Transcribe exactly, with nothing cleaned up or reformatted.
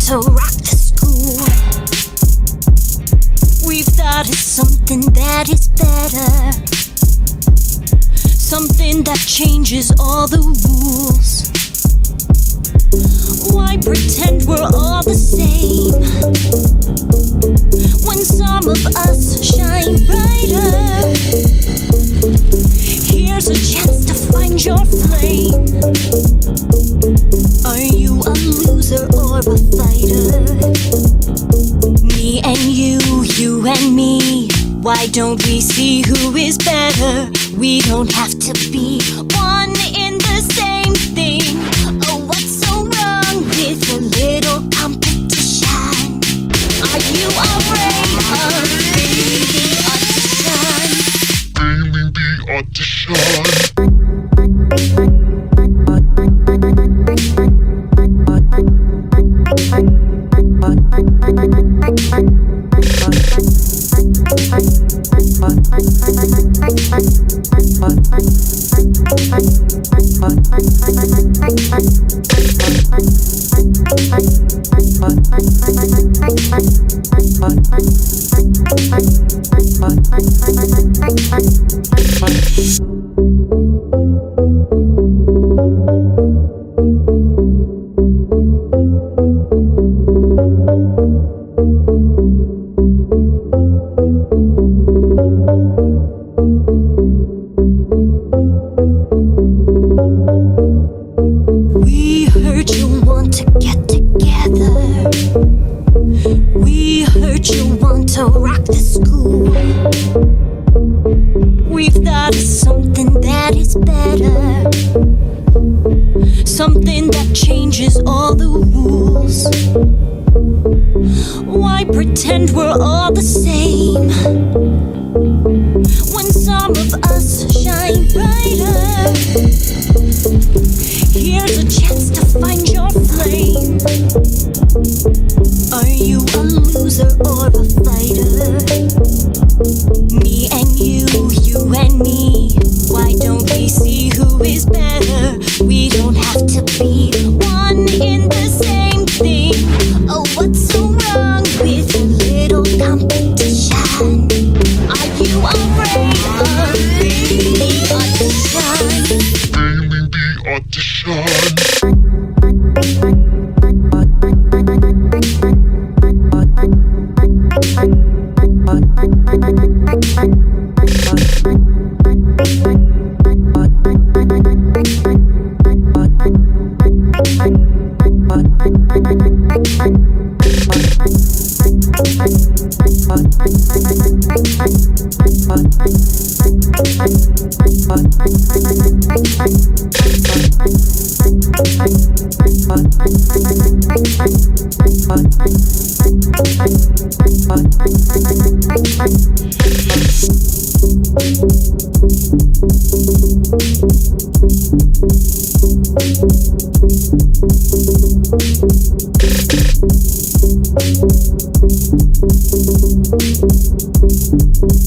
to rock the school. We've thought of something that is better, something that changes all the rules. Why pretend we're all the same when some of us shine brighter? Here's a chance to find your flame. Are you a loser or a fighter? Me and you, you and me. Why don't we see who is better? We don't have to be one in the same thing. Oh, what's so wrong with a little competition? Are you afraid of failing the audition? Failing the audition. We heard you want to get together. We heard you want to rock the school. We've thought of something that is better, something that changes all the rules. Why pretend we're all the same when some of us shine brighter? Here's a chance to find your flame. Are you a loser or a fighter? Me and you, you and me. Why don't we see who is better? We don't have to be one in the same thing. Oh, what's so wrong with a little competition? Are you afraid of failing the audition? Failing the audition. We'll be right back.